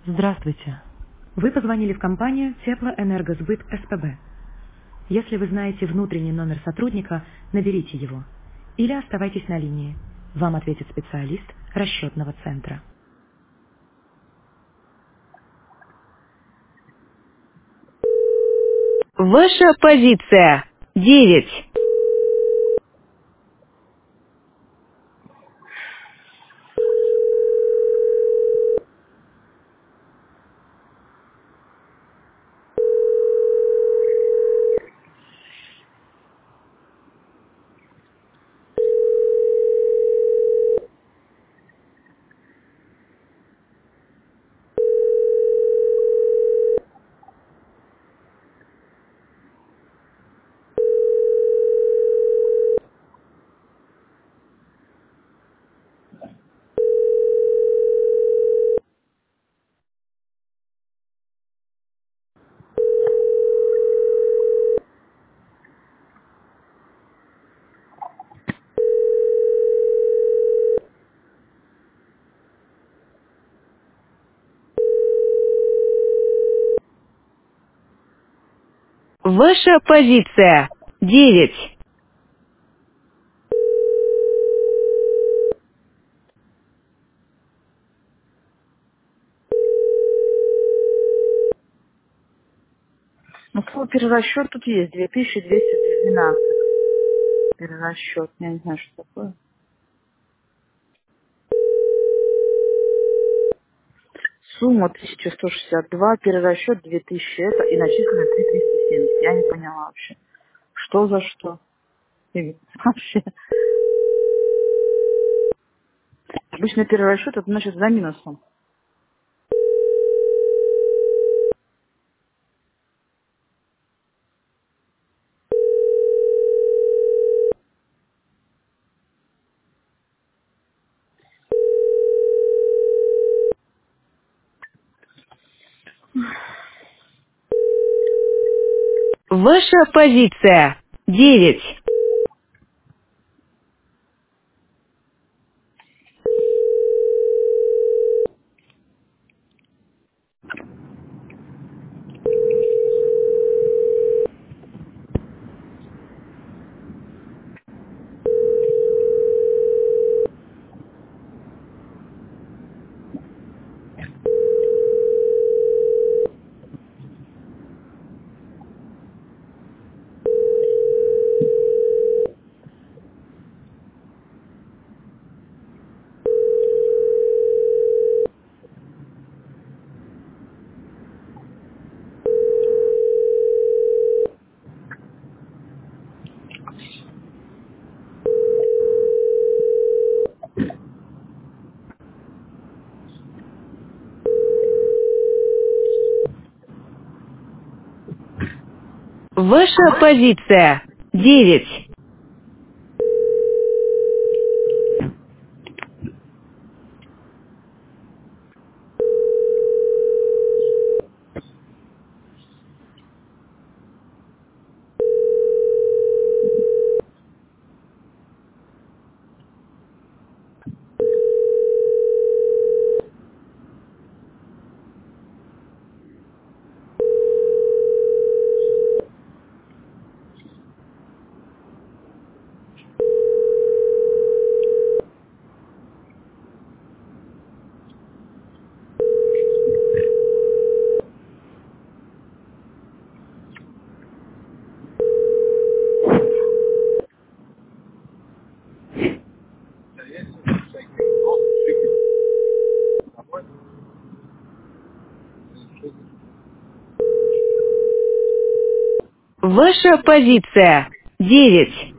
Здравствуйте. Вы позвонили в компанию Теплоэнергосбыт СПБ. Если вы знаете внутренний номер сотрудника, наберите его. Или оставайтесь на линии. Вам ответит специалист расчетного центра. Ваша позиция 9. Ваша позиция 9. Ну, слово перерасчет тут есть, 2212. Перерасчет, я не знаю, что такое. Сумма 1162, перерасчет 2000, это и начислены 3370. Я не поняла вообще. Что за что? И вообще. Обычно перерасчет, это значит за минусом. Ваша позиция 9. Ваша позиция 9. Ваша позиция 9.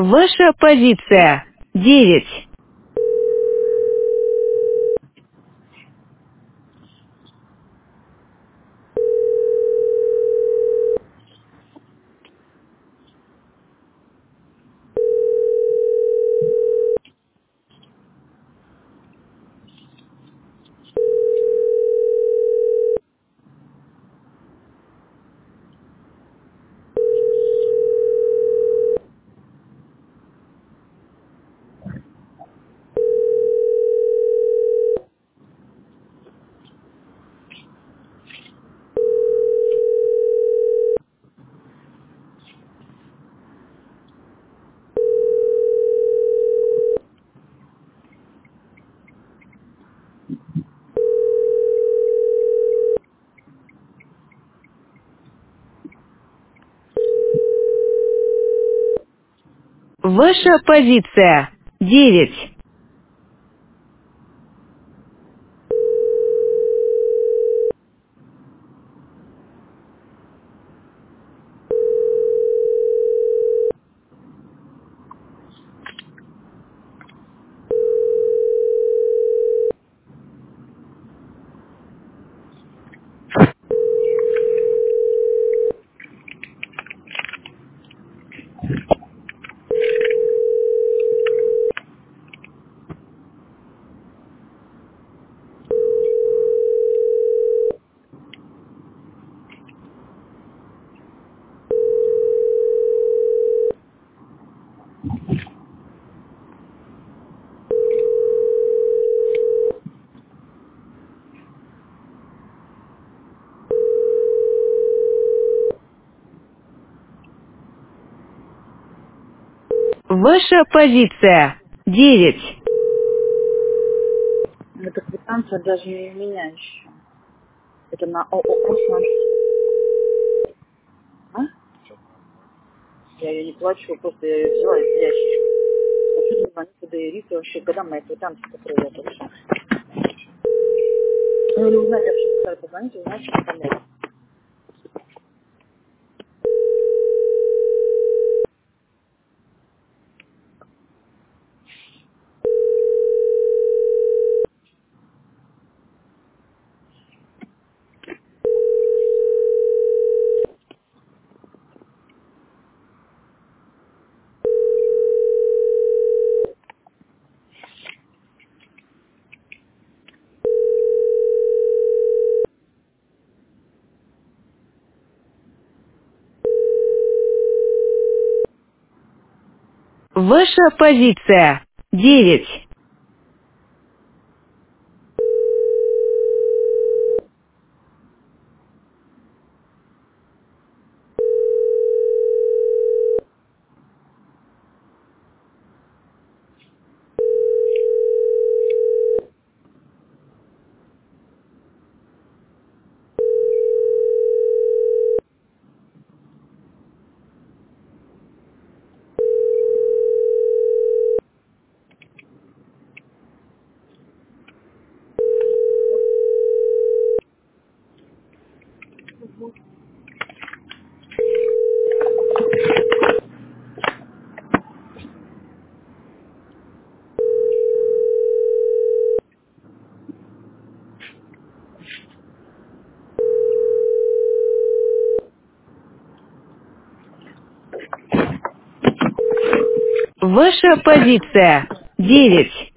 Ваша позиция 9. Ваша позиция 9. Ваша позиция 9. Это квитанция даже не у меня еще. Это на ООО «Шанс». А? Я ее не плачу, просто я ее взяла из ящичка. Хочу звонить туда Ирисе вообще, когда моя квитанция придет вообще. Ну или узнать вообще, когда позвонить, узнать, что там это. Ваша позиция 9. Ваша позиция 9.